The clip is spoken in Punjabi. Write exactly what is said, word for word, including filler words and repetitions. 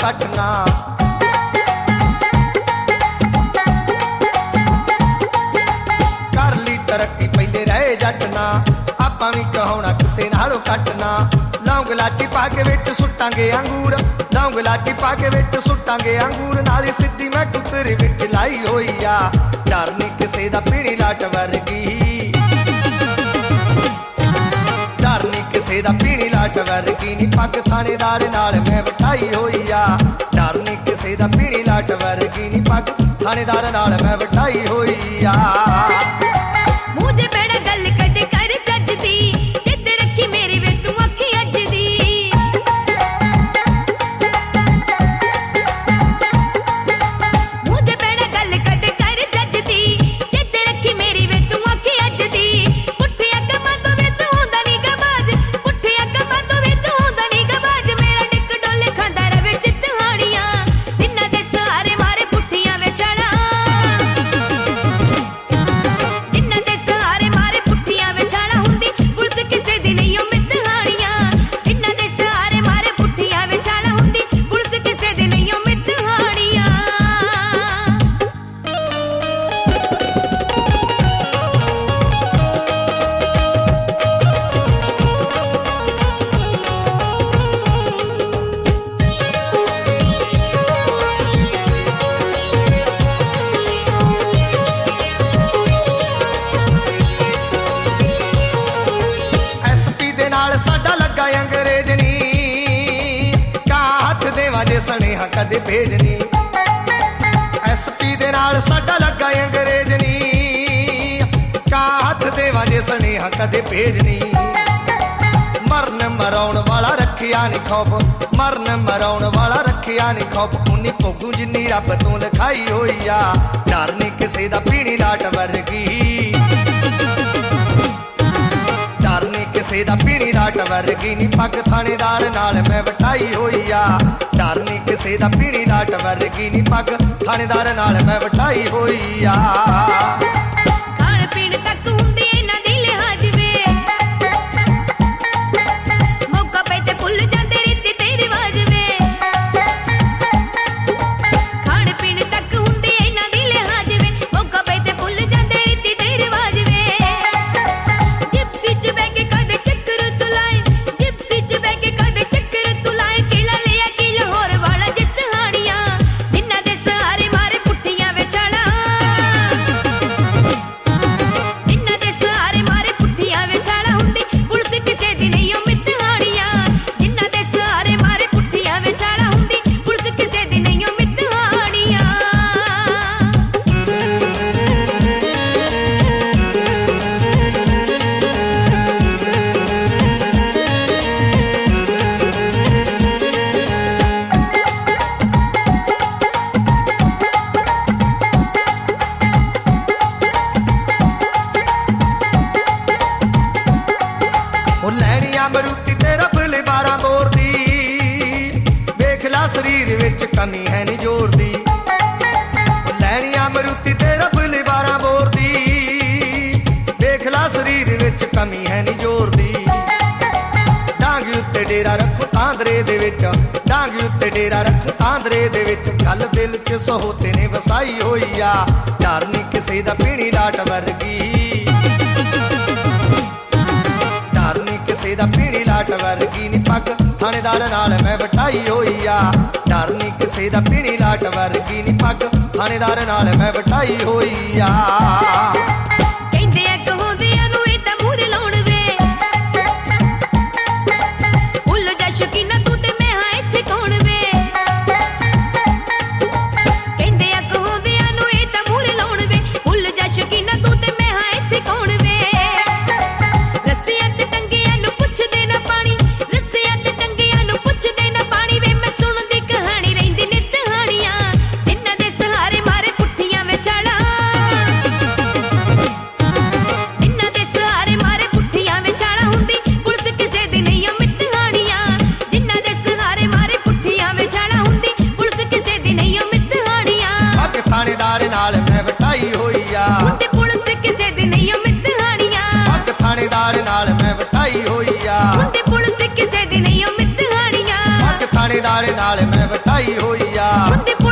ਕੱਟਣਾ। ਕਰ ਲਈ ਤਰੱਕੀ ਪਹਿਲੇ ਰਹੇ ਜੱਟ ਨਾ, ਆਪਾਂ ਵੀ ਕਹਾਉਣਾ ਕਿਸੇ ਨਾਲੋਂ ਕੱਟਣਾ। ਲੌਂਗ ਲਾਚੀ ਪਾ ਕੇ ਵਿੱਚ ਸੁੱਟਾਂਗੇ ਅੰਗੂਰ, ਲੌਂਗ ਲਾਚੀ ਪਾ ਕੇ ਵਿੱਚ ਸੁੱਟਾਂਗੇ ਅੰਗੂਰ। ਨਾਲੇ ਸਿੱਧੀ ਮੈਂ ਕੁੱਤਰੇ ਵਿੱਚ ਲਾਈ ਹੋਈ ਆ, ਡਰ ਨੀ ਕਿਸੇ ਦਾ ਪੀਣੀ ਲਾਟ ਵਰਗੀ, ਡਰ ਨੀ ਕਿਸੇ ਦਾ ਪੀਣੀ ਲਾਟ ਵਰਗੀ। ਨੀ ਪੱਗ ਥਾਣੇਦਾਰ ਨਾਲ ਮੈਂ ਵਟਾਈ ਹੋਈ ਆ, ਡਰ ਨੀ ਕਿਸੇ ਦਾ ਪੀਣੀ ਲਾਟ ਵਰਗੀ। ਨੀ ਪੱਗ ਥਾਣੇਦਾਰ ਨਾਲ ਮੈਂ ਵਟਾਈ ਹੋਈ ਆ। ਮੂੰਹ ਬੈਣਾ ਗੱਲ ਕਦੇ ਕਰ ਜੱਜ ਦੀ, ਜਿੱਦ ਰੱਖੀ ਮੇਰੀ ਵੇ ਤੂੰ ਅੱਖੀ ਅੱਜ ਦੀ। ਮੂੰਹ ਬੈਣਾ ਗੱਲ ਕਦੇ ਕਰ ਜੱਜ ਦੀ, ਜਿੱਦ ਰੱਖੀ ਮੇਰੀ ਵੇ ਤੂੰ ਅੱਖੀ ਅੱਜ ਦੀ। ਪੁੱਠੀਆਂ ਕੰਮਾਂ ਤੋਂ ਵੇ ਤੂੰ ਹੁੰਦਾ ਨੀ ਗਵਾਜ, ਪੁੱਠੀਆਂ ਕੰਮਾਂ ਤੋਂ ਵੇ ਤੂੰ ਹੁੰਦਾ ਨੀ ਗਵਾਜ। ਮੇਰਾ ਡਿੱਕ ਡੋਲੇ ਖਾਂਦਾ ਰਵੇ ਚਿੱਤ ਹਾਣੀਆਂ, ਜਿੰਨਾਂ ਦੇ ਸਹਾਰੇ ਮਾਰੇ ਪੁੱਠੀਆਂ ਵੇ ਛਾਲਾਂ, ਜਿੰਨਾਂ ਦੇ ਸਹਾਰੇ ਮਾਰੇ ਪੁੱਠੀਆਂ ਵੇ ਛਾਲਾਂ। ਹੁੰਦੀ ਪੁਲਿਸ ਕਿਸੇ ਦੀ ਨਹੀਂ ਉਹ ਮਿੱਤ ਹਾਣੀਆਂ, ਜਿੰਨਾਂ ਦੇ ਸਹਾਰੇ ਮਾਰੇ ਪੁੱਠੀਆਂ ਵੇ ਛਾਲਾਂ। ਹੁੰਦੀ ਪੁਲਿਸ ਕਿਸੇ ਦੀ ਨਹੀਂ ਉਹ ਮਿੱਤ ਹਾਣੀਆਂ। ਐਸਪੀ ਦੇ ਨਾਲ ਸਾਡਾ ਲੱਗਾ ਅੰਗਰੇਜ਼ ਨੀ, ਕਾ ਹੱਥ ਦੇਵਾਂ ਜੇ ਸੁਨੇਹਾ ਕਦੇ ਭੇਜਨੀ। ਐਸਪੀ ਦੇ ਨਾਲ ਸਾਡਾ ਲੱਗਾ ਅੰਗਰੇਜ਼ ਨੀ, ਕਾ ਹੱਥ ਦੇਵਾਂ ਜੇ ਸੁਨੇਹਾ ਕਦੇ ਭੇਜਨੀ। ਮਰਨ ਮਰਾਉਣ ਵਾਲਾ ਰੱਖਿਆ ਨੀ ਖੌਫ, ਮਰਨ ਮਰਾਉਣ ਵਾਲਾ ਰੱਖਿਆ ਨੀ ਖੌਫ। ਉਨੀ ਭੋਗੂ ਜਿੰਨੀ ਰੱਬ ਤੋਂ ਲਿਖਾਈ ਹੋਈ ਆ, ਡਰ ਨੀ ਕਿਸੇ ਦਾ ਪੀਣੀ ਲਾਟ ਵਰਗੀ, ਡਰ ਨੀ ਕਿਸੇ ਦਾ ਪੀਣੀ ਲਾਟ ਵਰਗੀ। ਨੀ ਪੱਗ ਥਾਣੇਦਾਰ ਨਾਲ ਮੈਂ ਵਟਾਈ ਹੋਈ ਆ, ਡਰ ਨੀ ਕਿਸੇ ਦਾ ਪੀਣੀ ਲਾਟ ਵਰਗੀ। ਨੀ ਪੱਗ ਥਾਣੇਦਾਰ ਨਾਲ ਮੈਂ ਵਟਾਈ ਹੋਈ ਆ। ਖਾਣ ਪੀਣ ਤੱਕ ਹੁੰਦੀ ਇਹਨਾਂ ਦੀ ਲਿਹਾਜ਼ ਵੇ, ਮੌਕਾ ਪਏ ਤੇ ਭੁੱਲ ਜਾਂਦੇ ਰੀਤੀ ਤੇ ਰਿਵਾਜ ਵੇ। ਖਾਣ ਪੀਣ ਤੱਕ ਹੁੰਦੀ ਇਹਨਾਂ ਦੀ ਲਿਹਾਜ਼ ਵੇ, ਮੌਕਾ ਪਏ ਤੇ ਭੁੱਲ ਜਾਂਦੇ ਰੀਤੀ ਤੇ ਰਿਵਾਜ ਵੇ। ਜਿਪਸੀ ਚ ਬਹਿ ਕੇ ਕਦੇ ਚੱਕਰ ਤੂੰ ਲਾਏ, ਜਿਪਸੀ ਚ ਬਹਿ ਕੇ ਕਦੇ ਚੱਕਰ ਤੂੰ ਲਾਏ। ਕਿਲਾ ਲਿਆ ਕੀ ਲਾਹੌਰ ਵਾਲਾ ਜਿੱਤ ਹਾਣੀਆਂ, ਜਿੰਨਾਂ ਦੇ ਸਹਾਰੇ ਮਾਰੇ ਪੁੱਠੀਆਂ ਵੇ ਛਾਲਾਂ, ਜਿੰਨਾਂ ਦੇ ਸਹਾਰੇ ਮਾਰੇ ਪੁੱਠੀਆਂ ਵੇ ਛਾਲਾਂ। ਹੁੰਦੀ ਪੁਲਿਸ ਕਿਸੇ ਦੀ ਨਹੀਂ ਉਹ ਮਿੱਤ ਹਾਣੀਆਂ, ਜਿੰਨਾਂ ਦੇ ਸਹਾਰੇ ਮਾਰੇ ਪੁੱਠੀਆਂ ਵੇ ਛਾਲਾਂ। ਹੁੰਦੀ ਪੁਲਿਸ ਕਿਸੇ ਦੀ ਨਹੀਂ ਉਹ ਮਿੱਤ ਹਾਣੀਆਂ। ਉਹ ਲੈਣੀਆਂ ਮਰੂਤੀ ਤੇਰਾ ਫੁੱਲੇ ਬਾਰਾਂ ਬੋਰ ਦੀ, ਵੇਖ ਲਾ ਸਰੀਰ ਵਿੱਚ ਕਮੀ ਹੈ ਨੀ ਜ਼ੋਰ ਦੀ। ਉਹ ਲੈਣੀਆਂ ਮਰੂਤੀ ਤੇਰਾ ਫੁੱਲੇ ਬਾਰਾਂ ਬੋਰ ਦੀ, ਵੇਖ ਲਾ ਸਰੀਰ ਵਿੱਚ ਕਮੀ ਹੈ ਨੀ ਜ਼ੋਰ ਦੀ। ਡਾਂਗ ਉੱਤੇ ਡੇਰਾ ਰੱਖੋ ਆਂਦਰੇ ਦੇ ਵਿੱਚ, ਡਾਂਗ ਉੱਤੇ ਡੇਰਾ ਰੱਖੋ ਆਂਦਰੇ ਦੇ ਵਿੱਚ। ਗੱਲ ਦਿਲ ਚ ਸਹੋਤੇ ਨੇ ਵਸਾਈ ਹੋਈ ਆ, ਡਰ ਨੀ ਕਿਸੇ ਦਾ ਪੀਣੀ ਲਾਟ ਵਰਗੀ, ਡਰ ਨੀ ਕਿਸੇ ਦਾ ਪੀਣੀ ਲਾਟ ਵਰਗੀ। ਨੀ ਪੱਗ ਥਾਣੇਦਾਰ ਨਾਲ ਮੈਂ ਵਟਾਈ ਹੋਈ ਆ, ਡਰ ਨੀ ਕਿਸੇ ਦਾ ਪੀਣੀ ਲਾਟ ਵਰਗੀ। ਨੀ ਪੱਗ ਥਾਣੇਦਾਰ ਨਾਲ ਮੈਂ ਵਟਾਈ ਹੋਈ ਆ। ਕਹਿੰਦੇ ਆ ਕਹਾਉਂਦਿਆਂ ਨੂੰ ਇਹ ਤਾਂ ਮੂਹਰੇ ਲਾਉਣ ਵੇ, ਭੁੱਲ ਜਾ ਸ਼ੌਕੀਨਾ ਤੂੰ ਤੇ ਮੈਂ ਹਾਂ ਇੱਥੇ ਕੌਣ ਵੇ। ਕਹਿੰਦੇ ਆ ਕਹਾਉਂਦਿਆਂ ਨੂੰ ਇਹ ਤਾਂ ਮੂਹਰੇ ਲਾਉਣ ਵੇ, ਭੁੱਲ ਜਾ ਸ਼ੌਕੀਨਾ ਤੂੰ ਤੇ ਮੈਂ ਹਾਂ ਇੱਥੇ ਕੌਣ ਵੇ। ਰੱਸਿਆਂ ਤੇ ਟੰਗਿਆਂ ਨੂੰ ਪੁੱਛਦੇ ਨਾ ਪਾਣੀ, ਰੱਸਿਆਂ ਤੇ ਟੰਗਿਆਂ ਨੂੰ ਪੁੱਛਦੇ ਨਾ ਪਾਣੀ ਵੇ। ਮੈਂ ਸੁਣਦੀ ਕਹਾਣੀ ਰਹਿੰਦੀ ਨਿੱਤ ਹਾਣੀਆਂ, ਜਿੰਨਾਂ ਦੇ ਸਹਾਰੇ ਮਾਰੇ ਪੁੱਠੀਆਂ ਵੇ ਛਾਲਾਂ, ਦਾੜੇ ਨਾਲ ਮੈਂ ਵਟਾਈ ਹੋਈ ਆ। ਹੁੰਦੀ